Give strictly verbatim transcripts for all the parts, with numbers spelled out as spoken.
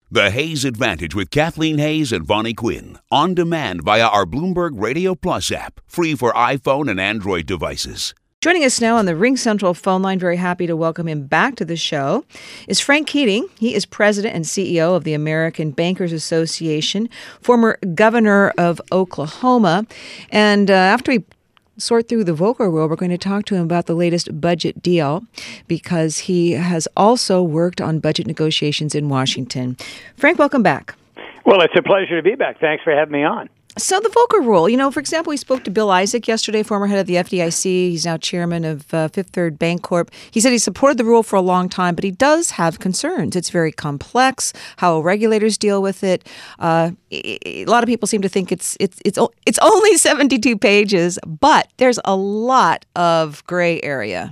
The Hayes Advantage with Kathleen Hayes and Vonnie Quinn. On demand via our Bloomberg Radio Plus app. Free for iPhone and Android devices. Joining us now on the Ring Central phone line, very happy to welcome him back to the show, is Frank Keating. He is president and C E O of the American Bankers Association, former governor of Oklahoma. And uh, after we sort through the Volcker Rule, we're going to talk to him about the latest budget deal because he has also worked on budget negotiations in Washington. Frank, welcome back. Well, it's a pleasure to be back. Thanks for having me on. So the Volcker Rule, you know, for example, we spoke to Bill Isaac yesterday, former head of the F D I C. He's now chairman of uh, Fifth Third Bancorp. He said he supported the rule for a long time, but he does have concerns. It's very complex, how regulators deal with it. Uh, a lot of people seem to think it's it's it's it's only seventy-two pages, but there's a lot of gray area.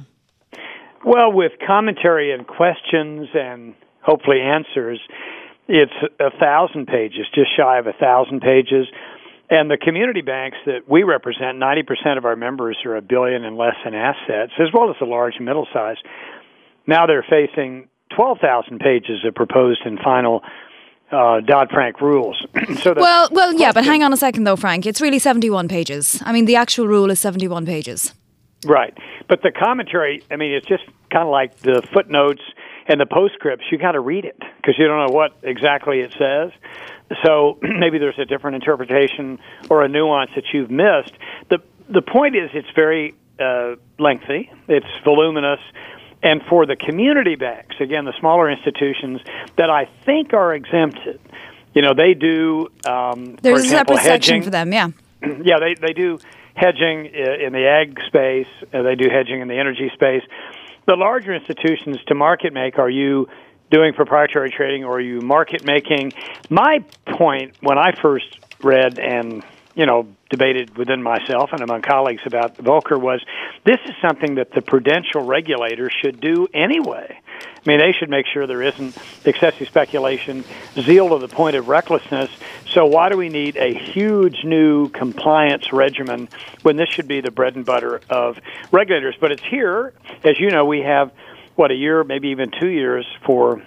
Well, with commentary and questions and hopefully answers, it's a thousand pages, just shy of a thousand pages. And the community banks that we represent, ninety percent of our members are a billion and less in assets, as well as the large and middle size. Now they're facing twelve thousand pages of proposed and final uh, Dodd-Frank rules. so well, well, yeah, but hang on a second, though, Frank. It's really seventy-one pages. I mean, the actual rule is seventy-one pages. Right. But the commentary, I mean, it's just kind of like the footnotes and the postscripts. You got to read it because you don't know what exactly it says. So maybe there's a different interpretation or a nuance that you've missed. The the point is it's very uh, lengthy, it's voluminous, and for the community banks, again, the smaller institutions that I think are exempted, you know, they do, um, There's for example, a separate hedging. section for them, yeah. yeah, they, they do hedging in the ag space, uh, they do hedging in the energy space. The larger institutions to market make, are you doing proprietary trading or are you market making? My point when I first read and, you know, debated within myself and among colleagues about Volcker was this is something that the prudential regulators should do anyway. I mean, they should make sure there isn't excessive speculation, zeal to the point of recklessness. So why do we need a huge new compliance regimen when this should be the bread and butter of regulators? But it's here. As you know, we have what, a year, maybe even two years for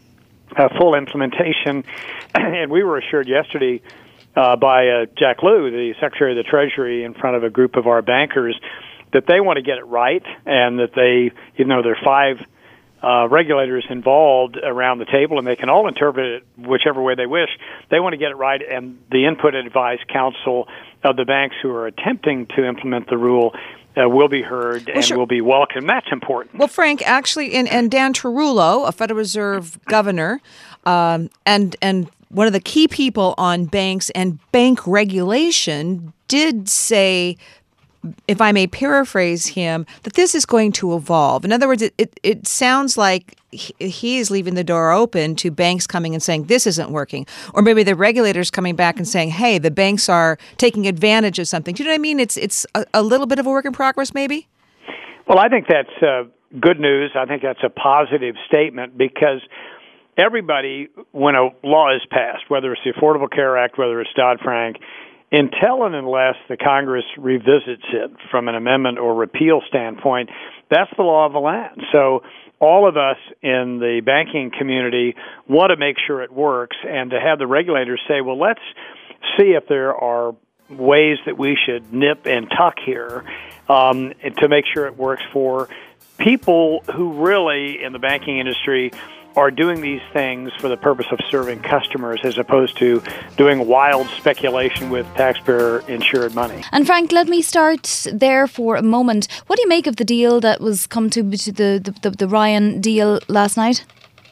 uh, full implementation. And we were assured yesterday uh, by uh, Jack Lew, the Secretary of the Treasury, in front of a group of our bankers, that they want to get it right and that they, even though there are five uh, regulators involved around the table and they can all interpret it whichever way they wish, they want to get it right. And the input and advice council of the banks who are attempting to implement the rule Uh, will be heard and well, sure. will be welcomed. That's important. Well, Frank, actually, and, and Dan Tarullo, a Federal Reserve governor, um, and and one of the key people on banks and bank regulation, did say, if I may paraphrase him, that this is going to evolve. In other words, it, it, it sounds like he is leaving the door open to banks coming and saying this isn't working. Or maybe the regulators coming back and saying, hey, the banks are taking advantage of something. Do you know what I mean? It's it's a, a little bit of a work in progress, maybe? Well, I think that's uh, good news. I think that's a positive statement because everybody, when a law is passed, whether it's the Affordable Care Act, whether it's Dodd-Frank, until and unless the Congress revisits it from an amendment or repeal standpoint, that's the law of the land. So all of us in the banking community want to make sure it works, and to have the regulators say, well, let's see if there are ways that we should nip and tuck here um, to make sure it works for people who really, in the banking industry, are doing these things for the purpose of serving customers as opposed to doing wild speculation with taxpayer-insured money. And Frank, let me start there for a moment. What do you make of the deal that was come to, to the, the, the, the Ryan deal last night?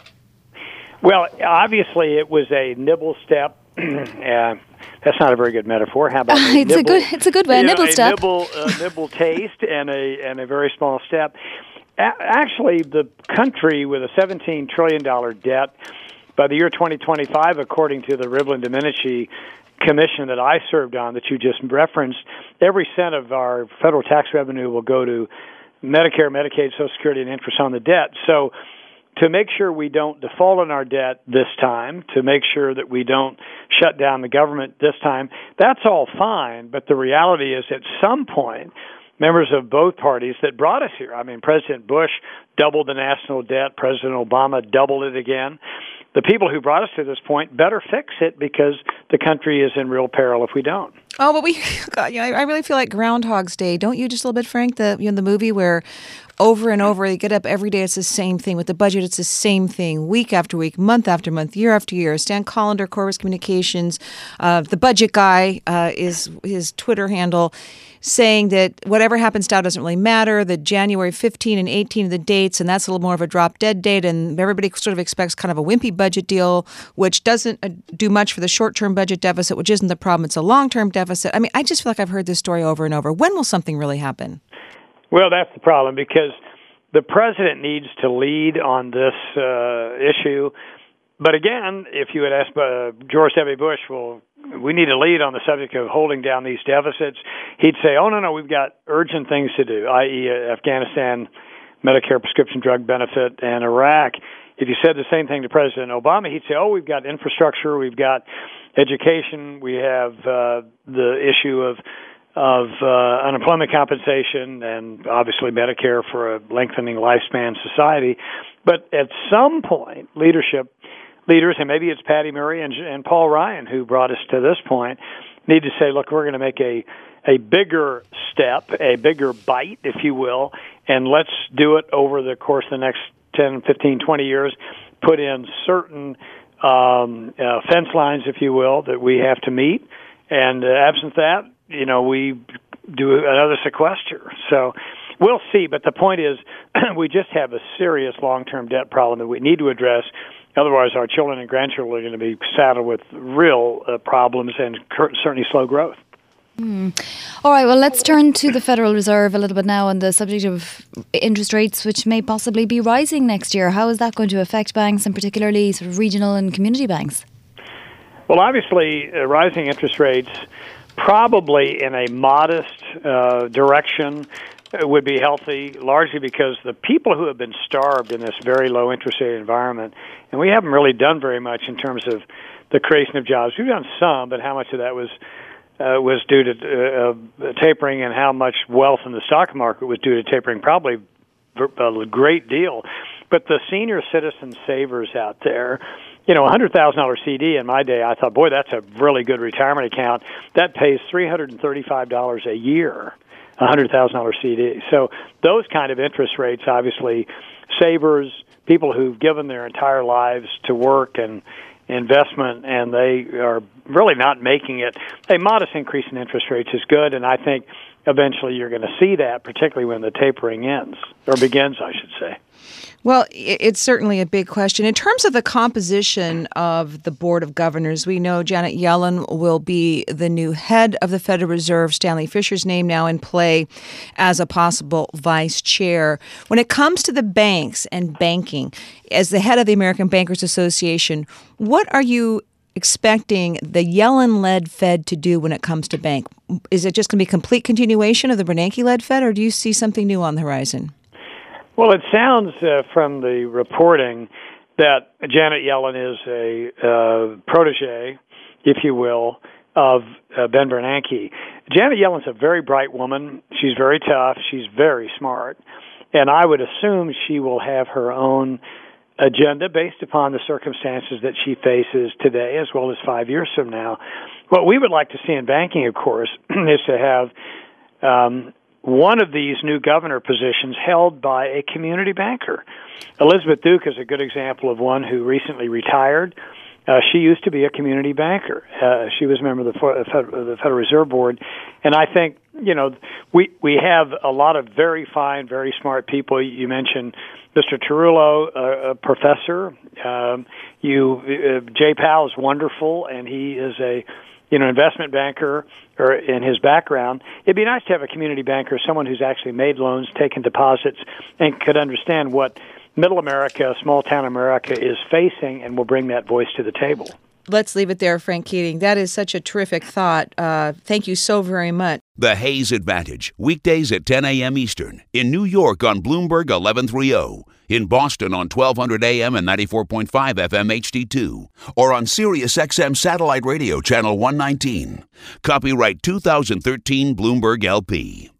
Well, obviously it was a nibble step. uh, that's not a very good metaphor. How about a it's nibble, a good it's a good way, a nibble know, a step. Nibble, a nibble taste and a and a very small step. Actually, the country with a seventeen trillion dollars debt by the year twenty twenty-five, according to the Rivlin Domenici commission that I served on that you just referenced, every cent of our federal tax revenue will go to Medicare, Medicaid, Social Security, and interest on the debt. So to make sure we don't default on our debt this time, to make sure that we don't shut down the government this time, that's all fine. But the reality is at some point, members of both parties that brought us here. I mean, President Bush doubled the national debt. President Obama doubled it again. the people who brought us to this point better fix it, because the country is in real peril if we don't. Oh, but we, God, yeah, I really feel like Groundhog's Day. Don't you just a little bit, Frank? The you know the movie where over and over they get up every day. It's the same thing with the budget. It's the same thing week after week, month after month, year after year. Stan Collender, Corvus Communications, uh, the budget guy uh, is his Twitter handle, saying that whatever happens now doesn't really matter. The January fifteenth and eighteenth are the dates, and that's a little more of a drop-dead date, and everybody sort of expects kind of a wimpy budget deal, which doesn't uh, do much for the short-term budget deficit, which isn't the problem. It's a long-term deficit. I mean, I just feel like I've heard this story over and over. When will something really happen? Well, that's the problem, because the president needs to lead on this uh, issue. But again, if you had asked uh, George W. Bush, well, we need to lead on the subject of holding down these deficits, he'd say, oh, no, no, we've got urgent things to do, that is. Uh, Afghanistan, Medicare prescription drug benefit, and Iraq. If you said the same thing to President Obama, he'd say, oh, we've got infrastructure, we've got education, we have uh, the issue of of uh, unemployment compensation, and obviously Medicare for a lengthening lifespan society. But at some point, leadership leaders, and maybe it's Patty Murray and, and Paul Ryan who brought us to this point, need to say, look, we're going to make a, a bigger step, a bigger bite, if you will, and let's do it over the course of the next ten, fifteen, twenty years, put in certain um, uh, fence lines, if you will, that we have to meet. And uh, absent that, you know, we do another sequester. So we'll see. But the point is, we just have a serious long-term debt problem that we need to address. Otherwise, our children and grandchildren are going to be saddled with real uh, problems and certainly slow growth. Mm. All right, well, let's turn to the Federal Reserve a little bit now on the subject of interest rates, which may possibly be rising next year. How is that going to affect banks, and particularly sort of regional and community banks? Well, obviously, uh, rising interest rates, probably in a modest uh, direction, uh, would be healthy, largely because the people who have been starved in this very low interest rate environment, and we haven't really done very much in terms of the creation of jobs. We've done some, but how much of that was uh, was due to uh, tapering, and how much wealth in the stock market was due to tapering? Probably a great deal. But the senior citizen savers out there, you know, a one hundred thousand dollars C D in my day, I thought, boy, that's a really good retirement account. That pays three hundred thirty-five dollars a year, a one hundred thousand dollars C D. So those kind of interest rates, obviously, savers, people who've given their entire lives to work and investment, and they are really not making it, a modest increase in interest rates is good, and I think eventually you're going to see that, particularly when the tapering ends, or begins, I should say. Well, it's certainly a big question. In terms of the composition of the Board of Governors, we know Janet Yellen will be the new head of the Federal Reserve. Stanley Fischer's name now in play as a possible vice chair. When it comes to the banks and banking, as the head of the American Bankers Association, what are you expecting the Yellen-led Fed to do when it comes to bank? Is it just going to be a complete continuation of the Bernanke-led Fed, or do you see something new on the horizon? Well, it sounds uh, from the reporting that Janet Yellen is a uh, protege, if you will, of uh, Ben Bernanke. Janet Yellen's a very bright woman. She's very tough. She's very smart. And I would assume she will have her own agenda based upon the circumstances that she faces today, as well as five years from now. What we would like to see in banking, of course, is to have um, one of these new governor positions held by a community banker. Elizabeth Duke is a good example of one who recently retired. Uh, she used to be a community banker. Uh, she was a member of the, of the Federal Reserve Board. And I think, you know, we, we have a lot of very fine, very smart people. You mentioned Mister Tarullo, uh, a professor. Um, you, uh, Jay Powell is wonderful, and he is a you know, investment banker, or in his background. It'd be nice to have a community banker, someone who's actually made loans, taken deposits, and could understand what middle America, small town America is facing, and will bring that voice to the table. Let's leave it there, Frank Keating. That is such a terrific thought. Uh, thank you so very much. The Hayes Advantage, weekdays at ten a.m. Eastern. In New York on Bloomberg eleven thirty. In Boston on twelve hundred A M and ninety-four point five F M H D two. Or on Sirius X M Satellite Radio Channel one nineteen. Copyright two thousand thirteen Bloomberg L P.